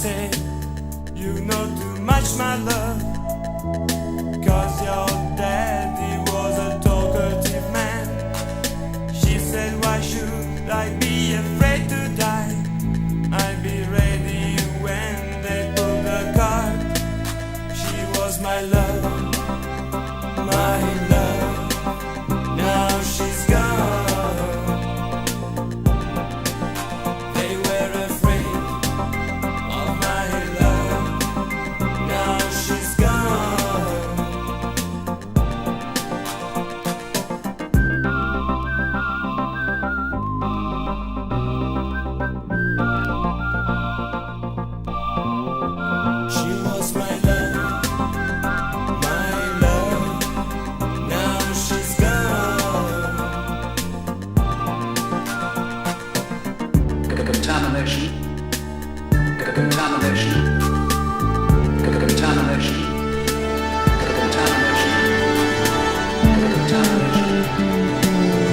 said, you know too much, my love, 'cause your daddy was a talkative man. She said, why should I be afraid to die? I'll be ready when they pull the card. She was my love, my love. Now she's gone. They were afraid of my love. Now she's gone. She was my love, my love. Now she's gone. Contamination. Contamination. Contamination. Contamination. Contamination.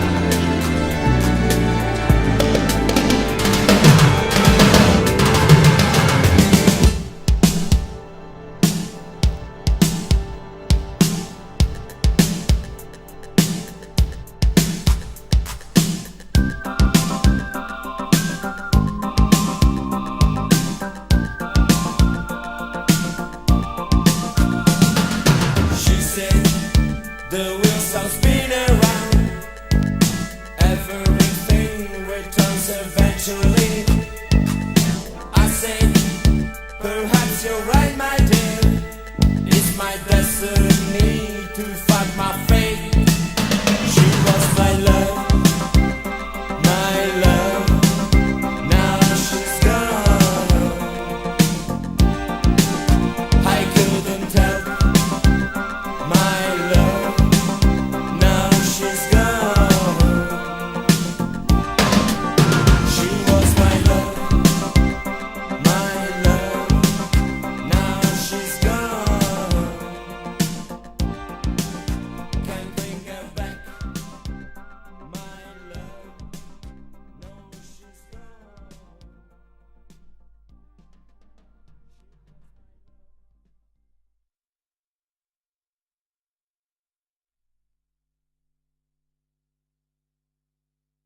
She said, the wheels all spin around. Everything returns eventually. I said, perhaps you're right, my dear. It's my destiny to fight my fate.